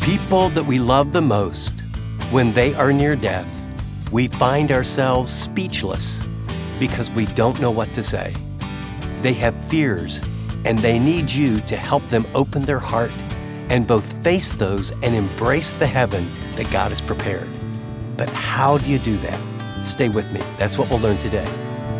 people that we love the most, when they are near death, we find ourselves speechless because we don't know what to say. They have fears, and they need you to help them open their heart and both face those and embrace the heaven that God has prepared. But how do you do that? Stay with me. That's what we'll learn today.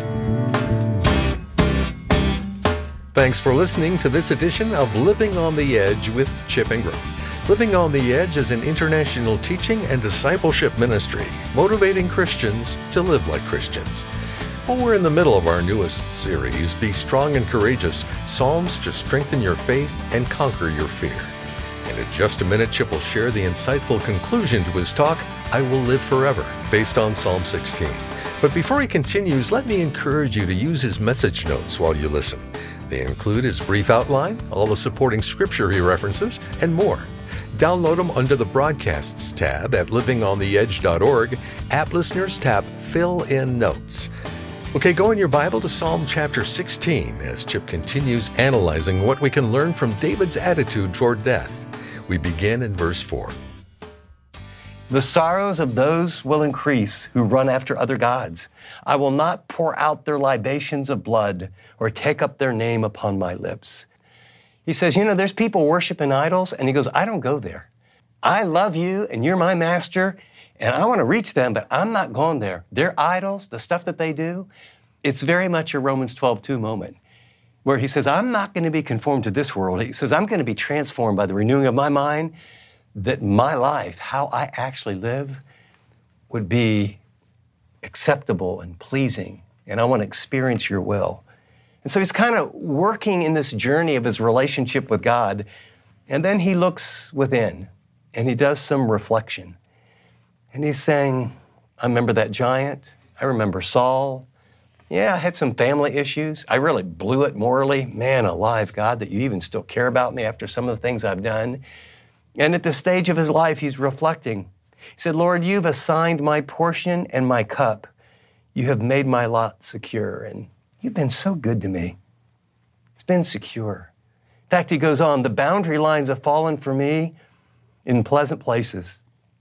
Thanks for listening to this edition of Living on the Edge with Chip Ingram. Living on the Edge is an international teaching and discipleship ministry, motivating Christians to live like Christians. Well, we're in the middle of our newest series, Be Strong and Courageous, Psalms to Strengthen Your Faith and Conquer Your Fear. And in just a minute, Chip will share the insightful conclusion to his talk, I Will Live Forever, based on Psalm 16. But before he continues, let me encourage you to use his message notes while you listen. They include his brief outline, all the supporting scripture he references, and more. Download them under the Broadcasts tab at livingontheedge.org. App Listeners tab Fill in Notes. Okay, go in your Bible to Psalm chapter 16 as Chip continues analyzing what we can learn from David's attitude toward death. We begin in verse 4. The sorrows of those will increase who run after other gods. I will not pour out their libations of blood or take up their name upon my lips. He says, there's people worshiping idols, and he goes, I don't go there. I love you, and you're my master, and I want to reach them, but I'm not going there. Their idols, the stuff that they do, it's very much a Romans 12:2 moment, where he says, I'm not going to be conformed to this world. He says, I'm going to be transformed by the renewing of my mind, that my life, how I actually live, would be acceptable and pleasing, and I want to experience your will. And so he's kind of working in this journey of his relationship with God, and then he looks within, and he does some reflection. And he's saying, I remember that giant. I remember Saul. Yeah, I had some family issues. I really blew it morally. Man alive, God, that you even still care about me after some of the things I've done. And at this stage of his life, he's reflecting. He said, Lord, you've assigned my portion and my cup. You have made my lot secure, and you've been so good to me. It's been secure. In fact, he goes on, the boundary lines have fallen for me in pleasant places.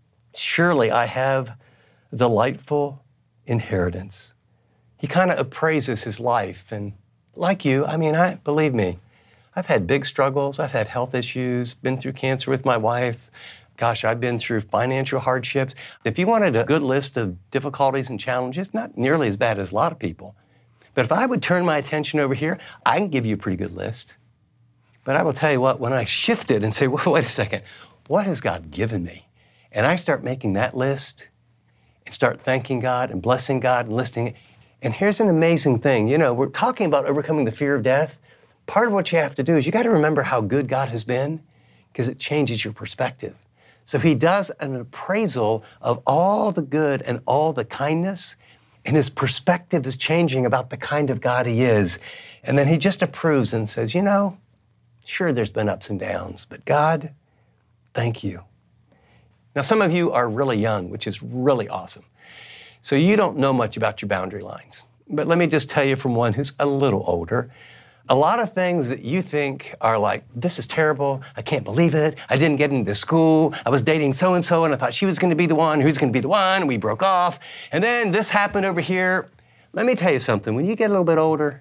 Surely I have a delightful inheritance. He kind of appraises his life. And like you, believe me, I've had big struggles. I've had health issues, been through cancer with my wife. Gosh, I've been through financial hardships. If you wanted a good list of difficulties and challenges, not nearly as bad as a lot of people. But if I would turn my attention over here, I can give you a pretty good list. But I will tell you what, when I shift it and say, well, wait a second, what has God given me? And I start making that list and start thanking God and blessing God and listing it. And here's an amazing thing. We're talking about overcoming the fear of death. Part of what you have to do is you got to remember how good God has been, because it changes your perspective. So he does an appraisal of all the good and all the kindness, and his perspective is changing about the kind of God he is. And then he just approves and says, sure, there's been ups and downs, but God, thank you. Now, some of you are really young, which is really awesome. So you don't know much about your boundary lines. But let me just tell you from one who's a little older, a lot of things that you think are like, this is terrible, I can't believe it, I didn't get into school, I was dating so-and-so and I thought she was going to be the one, who's going to be the one, and we broke off, and then this happened over here. Let me tell you something, when you get a little bit older,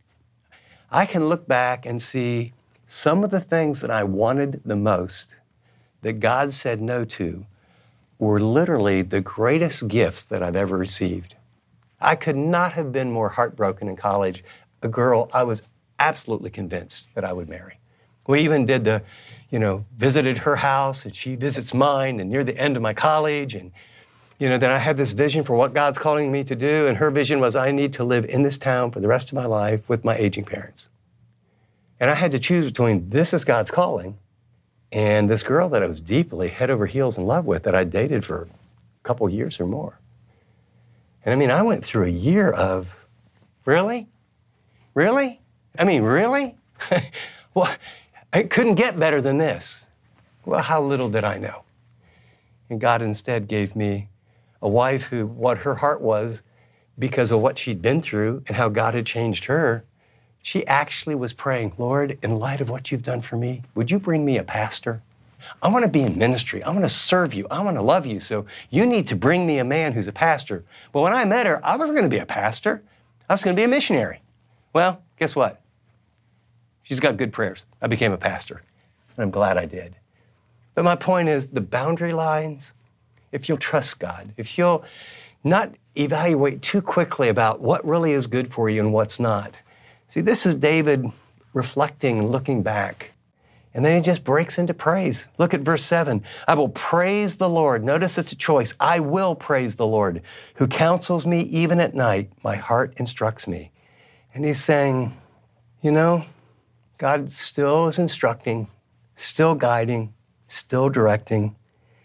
I can look back and see some of the things that I wanted the most that God said no to were literally the greatest gifts that I've ever received. I could not have been more heartbroken in college. A girl I was absolutely convinced that I would marry. We even did visited her house and she visits mine, and near the end of my college, and then I had this vision for what God's calling me to do, and her vision was I need to live in this town for the rest of my life with my aging parents. And I had to choose between this is God's calling and this girl that I was deeply head over heels in love with that I dated for a couple years or more. And I went through a year of, really? Really? Really? Well, it couldn't get better than this. Well, how little did I know? And God instead gave me a wife who, what her heart was, because of what she'd been through and how God had changed her, she actually was praying, Lord, in light of what you've done for me, would you bring me a pastor? I want to be in ministry. I want to serve you. I want to love you. So you need to bring me a man who's a pastor. But when I met her, I wasn't going to be a pastor. I was going to be a missionary. Well, guess what? She's got good prayers. I became a pastor, and I'm glad I did. But my point is the boundary lines, if you'll trust God, if you'll not evaluate too quickly about what really is good for you and what's not. See, this is David reflecting, looking back. And then he just breaks into praise. Look at verse 7. I will praise the Lord. Notice it's a choice. I will praise the Lord, who counsels me even at night. My heart instructs me. And he's saying, you know, God still is instructing, still guiding, still directing.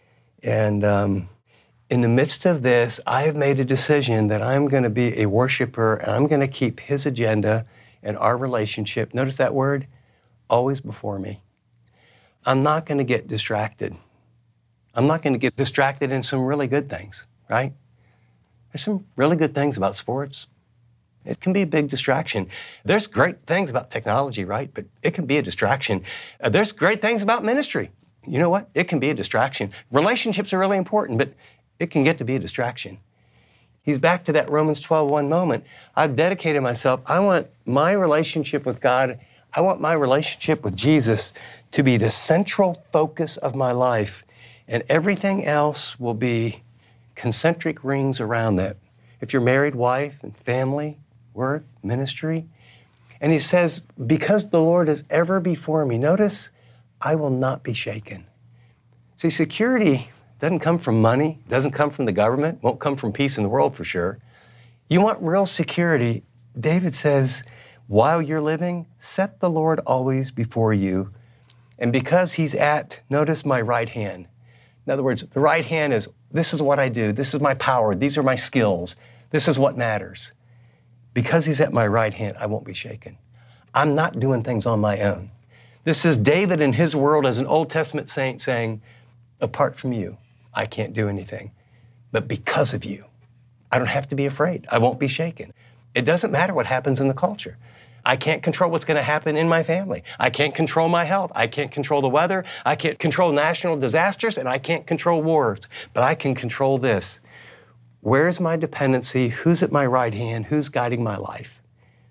And in the midst of this, I have made a decision that I'm going to be a worshiper and I'm going to keep his agenda and our relationship, notice that word, always before me. I'm not going to get distracted. I'm not going to get distracted in some really good things, right? There's some really good things about sports. It can be a big distraction. There's great things about technology, right? But it can be a distraction. There's great things about ministry. You know what? It can be a distraction. Relationships are really important, but it can get to be a distraction. He's back to that Romans 12:1 moment. I've dedicated myself. I want my relationship with God, I want my relationship with Jesus to be the central focus of my life, and everything else will be concentric rings around that. If you're married, wife and family, work, ministry. And he says, because the Lord is ever before me, notice, I will not be shaken. See, security doesn't come from money, doesn't come from the government, won't come from peace in the world for sure. You want real security. David says, while you're living, set the Lord always before you. And because he's at, notice, my right hand. In other words, the right hand is, this is what I do. This is my power. These are my skills. This is what matters. Because he's at my right hand, I won't be shaken. I'm not doing things on my own. This is David in his world as an Old Testament saint saying, apart from you, I can't do anything. But because of you, I don't have to be afraid. I won't be shaken. It doesn't matter what happens in the culture. I can't control what's going to happen in my family. I can't control my health. I can't control the weather. I can't control national disasters, and I can't control wars. But I can control this. Where's my dependency? Who's at my right hand? Who's guiding my life?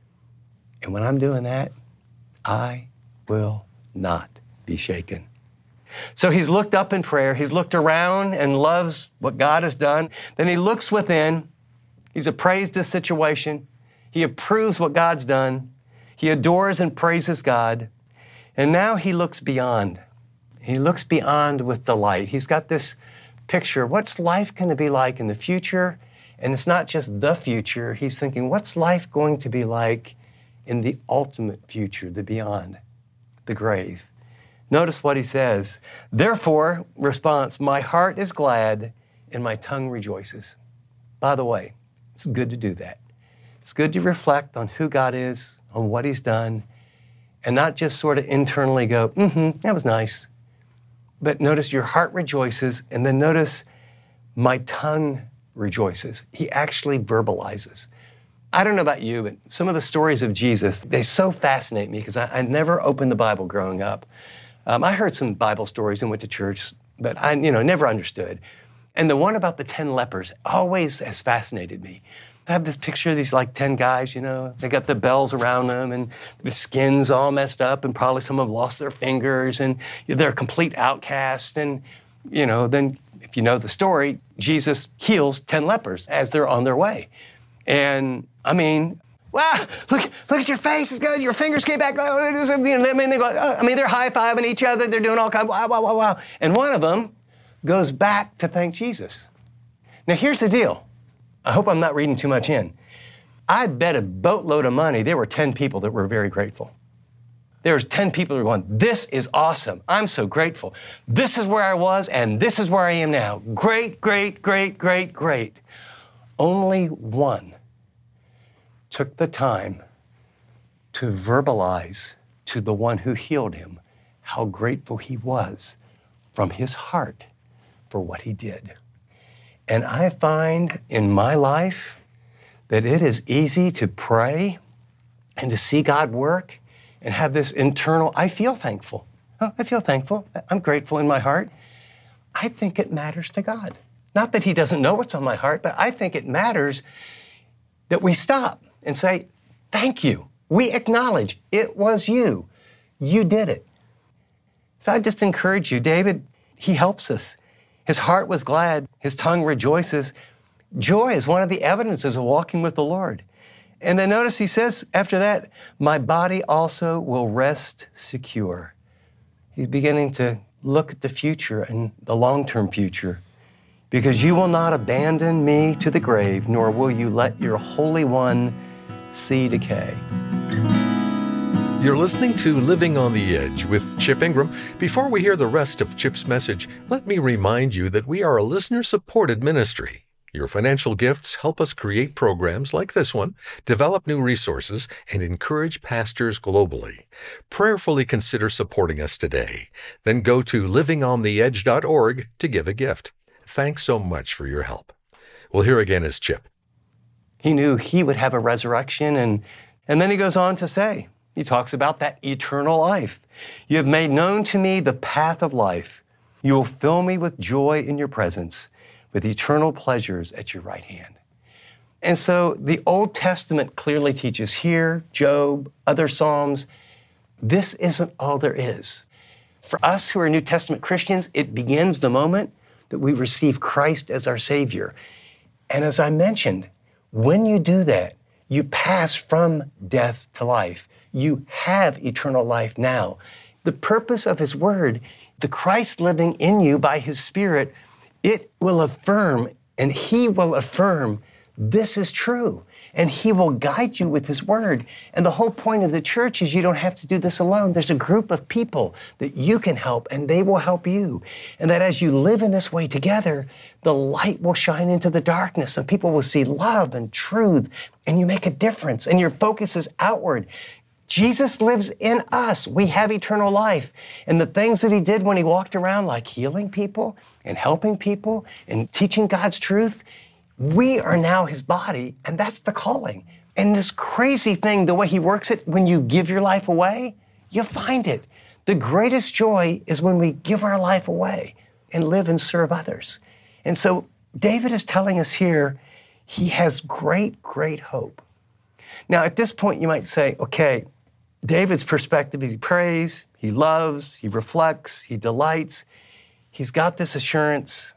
And when I'm doing that, I will not be shaken. So he's looked up in prayer. He's looked around and loves what God has done. Then he looks within. He's appraised his situation. He approves what God's done. He adores and praises God. And now he looks beyond. He looks beyond with delight. He's got this picture. What's life going to be like in the future? And it's not just the future. He's thinking, what's life going to be like in the ultimate future, the beyond, the grave? Notice what he says. Therefore, response, my heart is glad and my tongue rejoices. By the way, it's good to do that. It's good to reflect on who God is, on what he's done, and not just sort of internally go, that was nice. But notice your heart rejoices, and then notice my tongue rejoices. He actually verbalizes. I don't know about you, but some of the stories of Jesus, they so fascinate me because I never opened the Bible growing up. I heard some Bible stories and went to church, but I never understood. And the one about the 10 lepers always has fascinated me. I have this picture of these 10 guys, they got the bells around them and the skin's all messed up and probably some of them lost their fingers and they're a complete outcast. And, then if you know the story, Jesus heals 10 lepers as they're on their way. And wow, look at your face, it's good, your fingers came back. They're high-fiving each other, they're doing all kinds of wow. And one of them goes back to thank Jesus. Now here's the deal. I hope I'm not reading too much in. I bet a boatload of money there were 10 people that were very grateful. There was 10 people that were going, this is awesome. I'm so grateful. This is where I was and this is where I am now. Great, great, great, great, great. Only one took the time to verbalize to the one who healed him how grateful he was from his heart for what he did. And I find in my life that it is easy to pray and to see God work and have this internal, I feel thankful. Oh, I feel thankful. I'm grateful in my heart. I think it matters to God. Not that he doesn't know what's on my heart, but I think it matters that we stop and say, thank you. We acknowledge it was you. You did it. So I just encourage you, David, he helps us. His heart was glad. His tongue rejoices. Joy is one of the evidences of walking with the Lord. And then notice he says after that, my body also will rest secure. He's beginning to look at the future and the long-term future. Because you will not abandon me to the grave, nor will you let your Holy One see decay. You're listening to Living on the Edge with Chip Ingram. Before we hear the rest of Chip's message, let me remind you that we are a listener-supported ministry. Your financial gifts help us create programs like this one, develop new resources, and encourage pastors globally. Prayerfully consider supporting us today. Then go to livingontheedge.org to give a gift. Thanks so much for your help. We'll hear again as Chip. He knew he would have a resurrection, and then he goes on to say, he talks about that eternal life. You have made known to me the path of life. You will fill me with joy in your presence, with eternal pleasures at your right hand. And so the Old Testament clearly teaches here, Job, other Psalms, this isn't all there is. For us who are New Testament Christians, it begins the moment that we receive Christ as our Savior. And as I mentioned, when you do that, you pass from death to life. You have eternal life now. The purpose of His Word, the Christ living in you by His Spirit, it will affirm, and He will affirm, this is true. And He will guide you with His Word. And the whole point of the church is you don't have to do this alone. There's a group of people that you can help, and they will help you. And that as you live in this way together, the light will shine into the darkness, and people will see love and truth, and you make a difference, and your focus is outward. Jesus lives in us. We have eternal life. And the things that He did when He walked around, like healing people and helping people and teaching God's truth, we are now His body, and that's the calling. And this crazy thing, the way He works it, when you give your life away, you'll find it. The greatest joy is when we give our life away and live and serve others. And so David is telling us here, he has great, great hope. Now, at this point, you might say, okay, David's perspective is he prays, he loves, he reflects, he delights. He's got this assurance.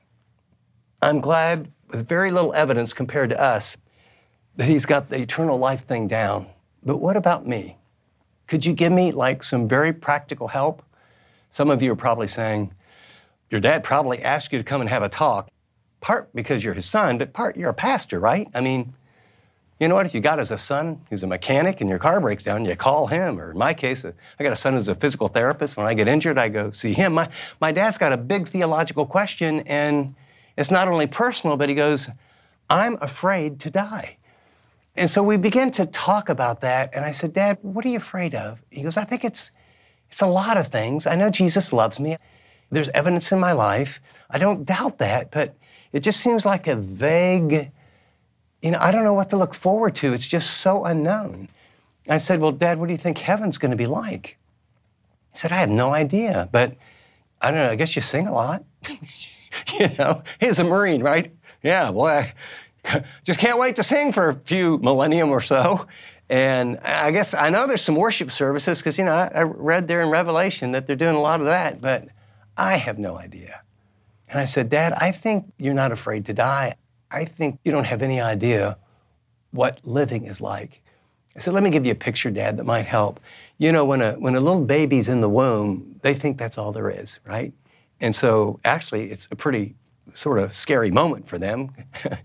I'm glad, with very little evidence compared to us, that he's got the eternal life thing down. But what about me? Could you give me like some very practical help? Some of you are probably saying, your dad probably asked you to come and have a talk, part because you're his son, but part you're a pastor, right? I mean, you know what? If you got as a son who's a mechanic and your car breaks down, you call him. Or in my case, I got a son who's a physical therapist. When I get injured, I go see him. My dad's got a big theological question, and it's not only personal, but he goes, I'm afraid to die. And so we began to talk about that, and I said, Dad, what are you afraid of? He goes, I think it's a lot of things. I know Jesus loves me. There's evidence in my life. I don't doubt that, but it just seems like a vague, I don't know what to look forward to. It's just so unknown. I said, well, Dad, what do you think heaven's going to be like? He said, I have no idea, but I don't know, I guess you sing a lot. He's a Marine, right? Yeah, boy, I just can't wait to sing for a few millennium or so. And I guess I know there's some worship services because, I read there in Revelation that they're doing a lot of that, but I have no idea. And I said, Dad, I think you're not afraid to die. I think you don't have any idea what living is like. I said, let me give you a picture, Dad, that might help. When a little baby's in the womb, they think that's all there is, right? And so actually it's a pretty sort of scary moment for them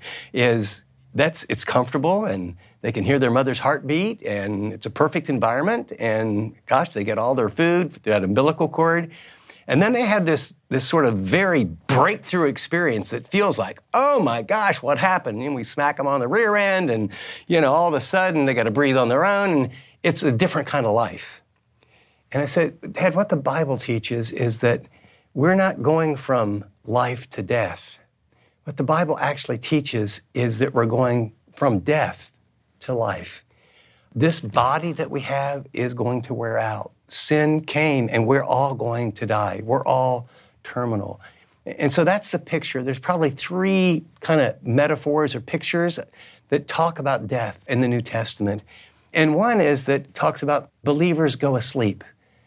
it's comfortable and they can hear their mother's heartbeat and it's a perfect environment and gosh, they get all their food, that umbilical cord. And then they have this sort of very breakthrough experience that feels like, oh my gosh, what happened? And we smack them on the rear end and, all of a sudden they got to breathe on their own and it's a different kind of life. And I said, Dad, what the Bible teaches is that we're not going from life to death. What the Bible actually teaches is that we're going from death to life. This body that we have is going to wear out. sin came and we're all going to die. We're all terminal. And so that's the picture. There's probably three kind of metaphors or pictures that talk about death in the New Testament. And one is that talks about believers go asleep.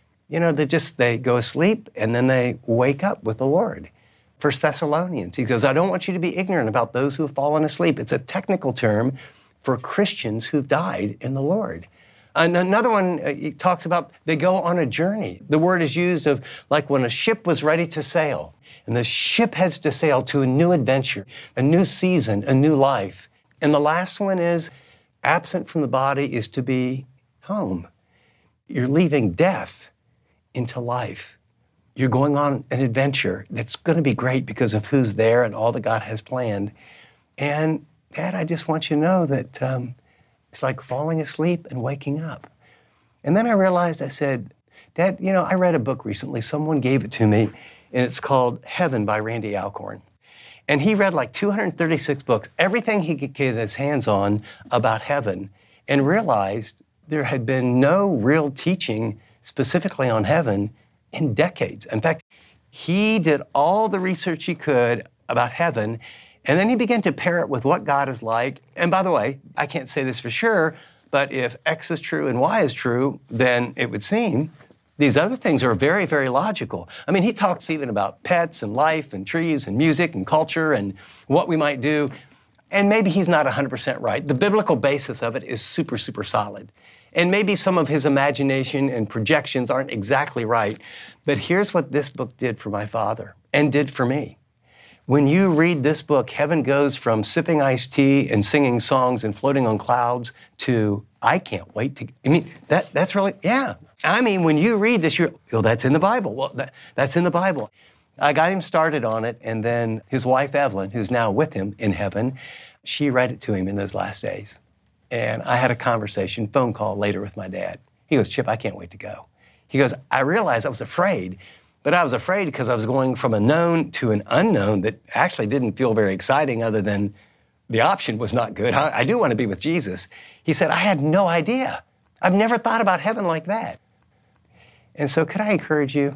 They go asleep and then they wake up with the Lord. 1 Thessalonians, he goes, I don't want you to be ignorant about those who have fallen asleep. It's a technical term for Christians who've died in the Lord. And another one, he talks about they go on a journey. The word is used of like when a ship was ready to sail, and the ship heads to sail to a new adventure, a new season, a new life. And the last one is absent from the body is to be home. You're leaving death into life. You're going on an adventure that's going to be great because of who's there and all that God has planned. And Dad, I just want you to know that it's like falling asleep and waking up. And then I realized, I said, Dad, I read a book recently. Someone gave it to me, and it's called Heaven by Randy Alcorn. And he read like 236 books, everything he could get his hands on about heaven, and realized there had been no real teaching specifically on heaven in decades. In fact, he did all the research he could about heaven, and then he began to pair it with what God is like. And by the way, I can't say this for sure, but if X is true and Y is true, then it would seem these other things are very, very logical. I mean, he talks even about pets and life and trees and music and culture and what we might do. And maybe he's not 100% right. The biblical basis of it is super, super solid. And maybe some of his imagination and projections aren't exactly right. But here's what this book did for my father and did for me. When you read this book, heaven goes from sipping iced tea and singing songs and floating on clouds to, I can't wait to, that's really, yeah. When you read this, that's in the Bible. Well, that's in the Bible. I got him started on it, and then his wife, Evelyn, who's now with him in heaven, she read it to him in those last days. And I had a phone call later with my dad. He goes, Chip, I can't wait to go. He goes, I realized I was afraid, but I was afraid because I was going from a known to an unknown that actually didn't feel very exciting other than the option was not good. I do want to be with Jesus. He said, I had no idea. I've never thought about heaven like that. And so could I encourage you,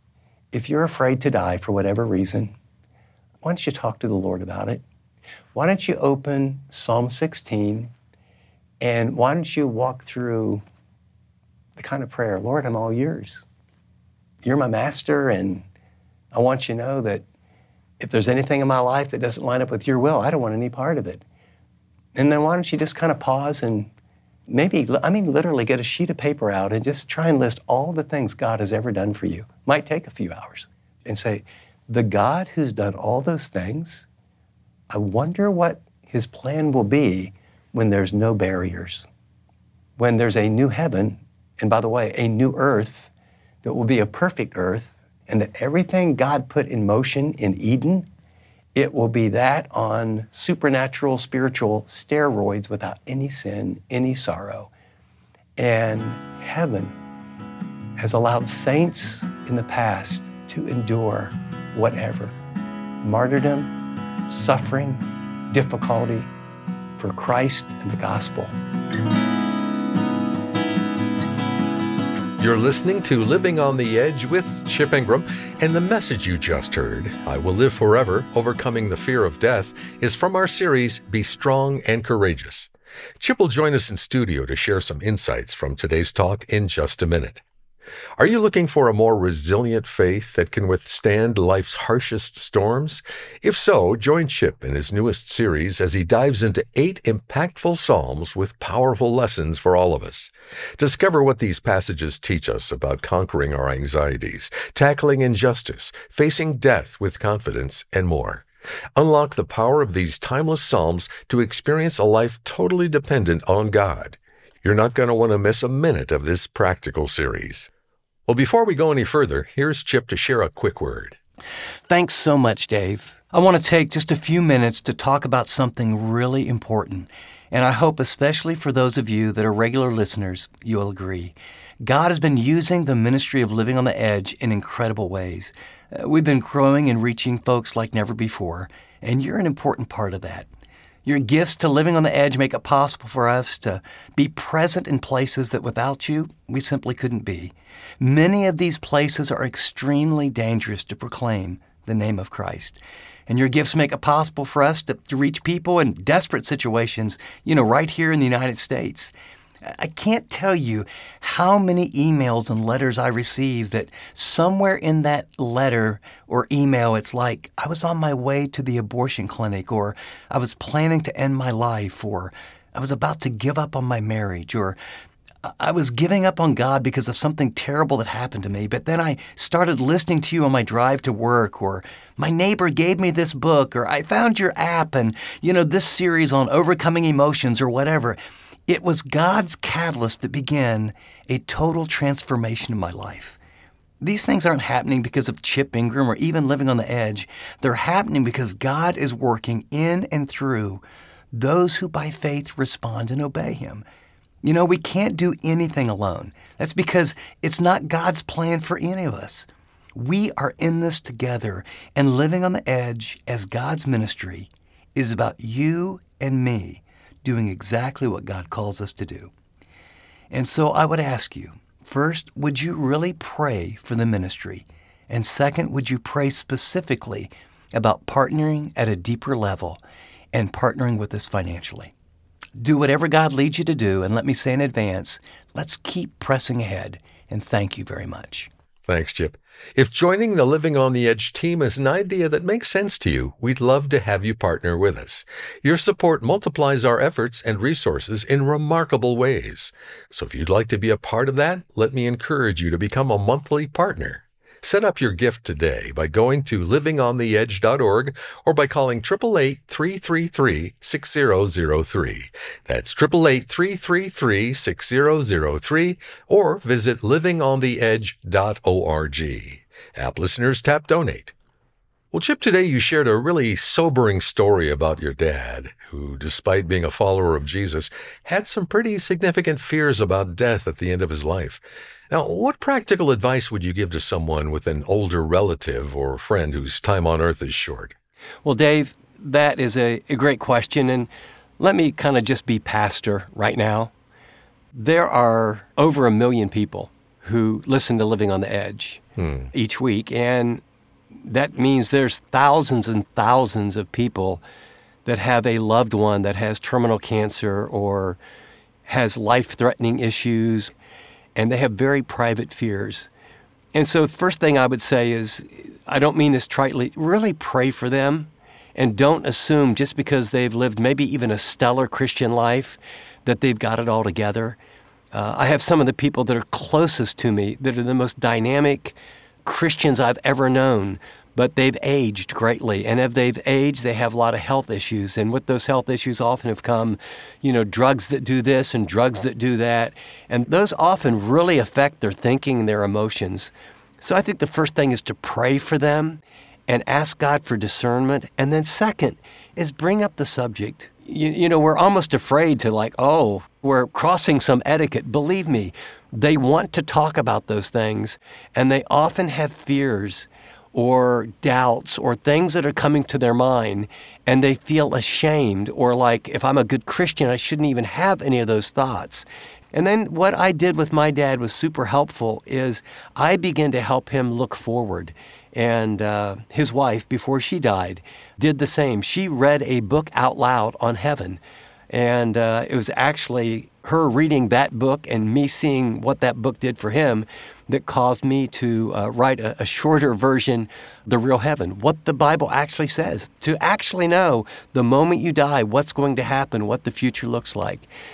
if you're afraid to die for whatever reason, why don't you talk to the Lord about it? Why don't you open Psalm 16, and why don't you walk through the kind of prayer, Lord, I'm all yours. You're my master, and I want you to know that if there's anything in my life that doesn't line up with your will, I don't want any part of it. And then why don't you just kind of pause and literally get a sheet of paper out and just try and list all the things God has ever done for you. Might take a few hours. And say, the God who's done all those things, I wonder what his plan will be when there's no barriers, when there's a new heaven, and by the way, a new earth that will be a perfect earth, and that everything God put in motion in Eden, it will be that on supernatural, spiritual steroids without any sin, any sorrow. And heaven has allowed saints in the past to endure whatever. Martyrdom, suffering, difficulty for Christ and the gospel. You're listening to Living on the Edge with Chip Ingram, and the message you just heard, I Will Live Forever, Overcoming the Fear of Death, is from our series, Be Strong and Courageous. Chip will join us in studio to share some insights from today's talk in just a minute. Are you looking for a more resilient faith that can withstand life's harshest storms? If so, join Chip in his newest series as he dives into 8 impactful Psalms with powerful lessons for all of us. Discover what these passages teach us about conquering our anxieties, tackling injustice, facing death with confidence, and more. Unlock the power of these timeless Psalms to experience a life totally dependent on God. You're not going to want to miss a minute of this practical series. Well, before we go any further, here's Chip to share a quick word. Thanks so much, Dave. I want to take just a few minutes to talk about something really important, and I hope especially for those of you that are regular listeners, you'll agree. God has been using the ministry of Living on the Edge in incredible ways. We've been growing and reaching folks like never before, and you're an important part of that. Your gifts to Living on the Edge make it possible for us to be present in places that without you, we simply couldn't be. Many of these places are extremely dangerous to proclaim the name of Christ. And your gifts make it possible for us to reach people in desperate situations, right here in the United States. I can't tell you how many emails and letters I receive that somewhere in that letter or email, it's like, I was on my way to the abortion clinic, or I was planning to end my life, or I was about to give up on my marriage, or I was giving up on God because of something terrible that happened to me, but then I started listening to you on my drive to work, or my neighbor gave me this book, or I found your app and, this series on overcoming emotions or whatever. It was God's catalyst that began a total transformation in my life. These things aren't happening because of Chip Ingram or even Living on the Edge. They're happening because God is working in and through those who by faith respond and obey Him. We can't do anything alone. That's because it's not God's plan for any of us. We are in this together, and Living on the Edge as God's ministry is about you and me doing exactly what God calls us to do. And so I would ask you, first, would you really pray for the ministry? And second, would you pray specifically about partnering at a deeper level and partnering with us financially? Do whatever God leads you to do, and let me say in advance, let's keep pressing ahead, and thank you very much. Thanks, Chip. If joining the Living on the Edge team is an idea that makes sense to you, we'd love to have you partner with us. Your support multiplies our efforts and resources in remarkable ways. So if you'd like to be a part of that, let me encourage you to become a monthly partner. Set up your gift today by going to livingontheedge.org or by calling 888-333-6003. That's 888-333-6003, or visit livingontheedge.org. App listeners, tap donate. Well, Chip, today you shared a really sobering story about your dad, who, despite being a follower of Jesus, had some pretty significant fears about death at the end of his life. Now, what practical advice would you give to someone with an older relative or friend whose time on earth is short? Well, Dave, that is a great question, and let me kind of just be pastor right now. There are over 1 million people who listen to Living on the Edge each week, and that means there's thousands and thousands of people that have a loved one that has terminal cancer or has life-threatening issues, and they have very private fears. And so the first thing I would say is, I don't mean this tritely, really pray for them, and don't assume just because they've lived maybe even a stellar Christian life that they've got it all together. I have some of the people that are closest to me that are the most dynamic Christians I've ever known, but they've aged greatly. And if they've aged, they have a lot of health issues. And with those health issues often have come, drugs that do this and drugs that do that. And those often really affect their thinking and their emotions. So I think the first thing is to pray for them and ask God for discernment. And then second is bring up the subject. We're almost afraid to we're crossing some etiquette. Believe me, they want to talk about those things, and they often have fears or doubts or things that are coming to their mind, and they feel ashamed or like, if I'm a good Christian, I shouldn't even have any of those thoughts. And then what I did with my dad was super helpful is I began to help him look forward. And his wife, before she died, did the same. She read a book out loud on heaven. And it was actually her reading that book and me seeing what that book did for him that caused me to write a shorter version, The Real Heaven, what the Bible actually says, to actually know the moment you die, what's going to happen, what the future looks like.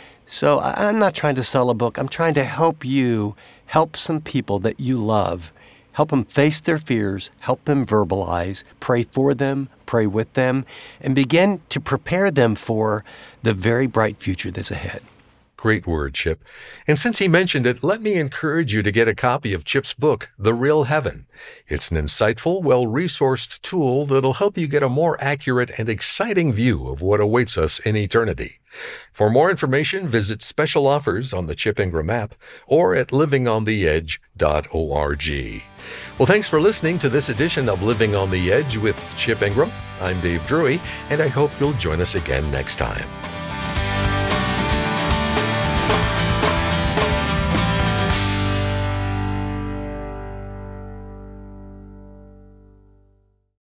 So I'm not trying to sell a book. I'm trying to help you help some people that you love, help them face their fears, help them verbalize, pray for them, pray with them, and begin to prepare them for the very bright future that's ahead. Great word, Chip. And since he mentioned it, let me encourage you to get a copy of Chip's book, The Real Heaven. It's an insightful, well-resourced tool that'll help you get a more accurate and exciting view of what awaits us in eternity. For more information, visit special offers on the Chip Ingram app or at livingontheedge.org. Well, thanks for listening to this edition of Living on the Edge with Chip Ingram. I'm Dave Drury, and I hope you'll join us again next time.